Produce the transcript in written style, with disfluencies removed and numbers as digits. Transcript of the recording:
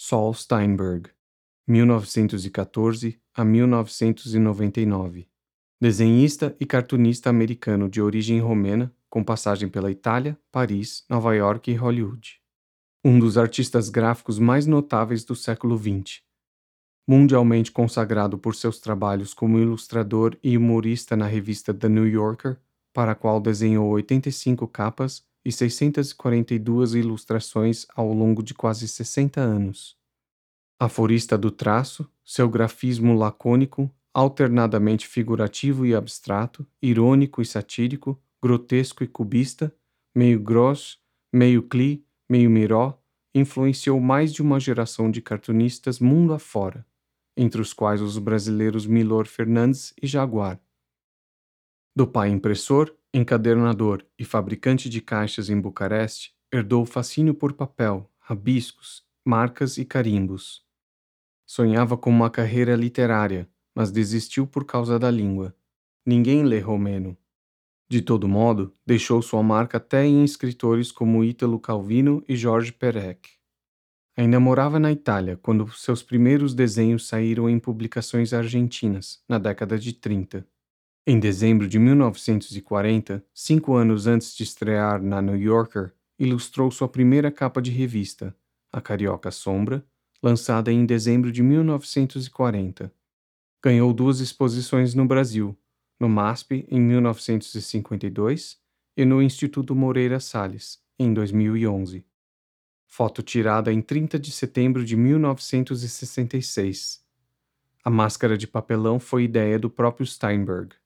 Saul Steinberg, 1914 a 1999. Desenhista e cartunista americano de origem romena, com passagem pela Itália, Paris, Nova York e Hollywood. Um dos artistas gráficos mais notáveis do século XX. Mundialmente consagrado por seus trabalhos como ilustrador e humorista na revista The New Yorker, para a qual desenhou 85 capas e 642 ilustrações ao longo de quase 60 anos. Aforista do traço, seu grafismo lacônico, alternadamente figurativo e abstrato, irônico e satírico, grotesco e cubista, meio gros, meio cli, meio miró, influenciou mais de uma geração de cartunistas mundo afora, entre os quais os brasileiros Milor Fernandes e Jaguar. Do pai impressor, encadernador e fabricante de caixas em Bucareste, herdou o fascínio por papel, rabiscos, marcas e carimbos. Sonhava com uma carreira literária, mas desistiu por causa da língua. Ninguém lê romeno. De todo modo, deixou sua marca até em escritores como Ítalo Calvino e Jorge Perec. Ainda morava na Itália quando seus primeiros desenhos saíram em publicações argentinas, na década de 30. Em dezembro de 1940, 5 anos antes de estrear na New Yorker, ilustrou sua primeira capa de revista, A Carioca Sombra, lançada em dezembro de 1940. Ganhou 2 exposições no Brasil, no MASP em 1952 e no Instituto Moreira Salles, em 2011. Foto tirada em 30 de setembro de 1966. A máscara de papelão foi ideia do próprio Steinberg.